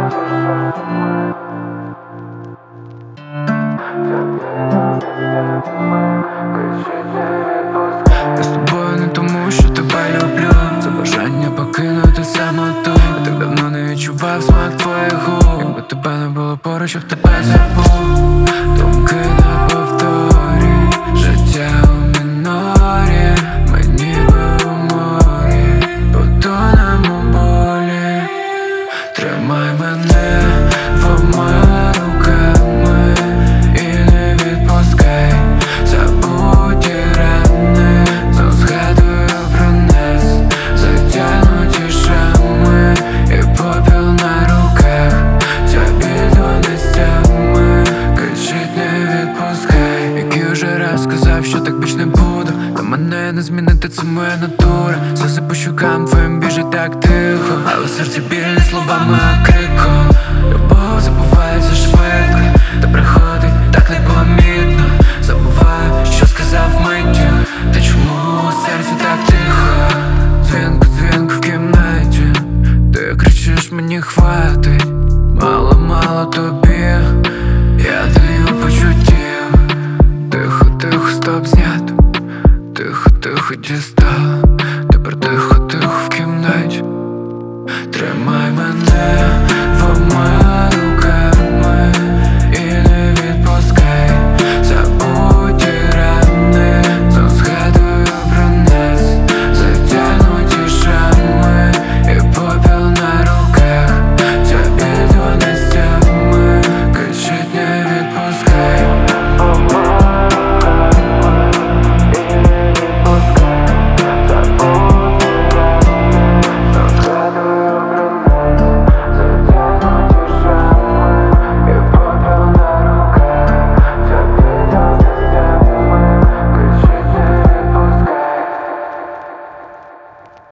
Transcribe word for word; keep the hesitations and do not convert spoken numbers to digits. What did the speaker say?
Я з тобою не тому, що тебе люблю. Це бажання покинути самоту. Я так давно не відчував смак твоїх губ. Якби тебе не було поруч, я б тебе забув. Думки на повторі, життя у мінорі. Ми ніби у морі, потонемо у болі. Тримай мене двома руками і не відпускай. Забудь і рани, знов згадую про нас, затягнуті шрами і попіл на руках. Ця біль донестями кричить: не відпускай. Який уже раз сказав, що так більш не буду, та мене не змінити, це моя натура. Сльози по щокам твоїм біжить так тихо, але в серці біль словами, а криком. Любов забувається швидко, та приходить так непомітно. Забуваю, що сказав миттю. Та чому у серці так тихо? Дзвінку, дзвінку в кімнаті, ти кричиш: мені хватить. Мало, мало тобі, я даю почуттів. Тихо, тихо, стоп, знято. Тихо, тихо, дістала. Тепер тихо, тихо в кімнаті. Тримай мене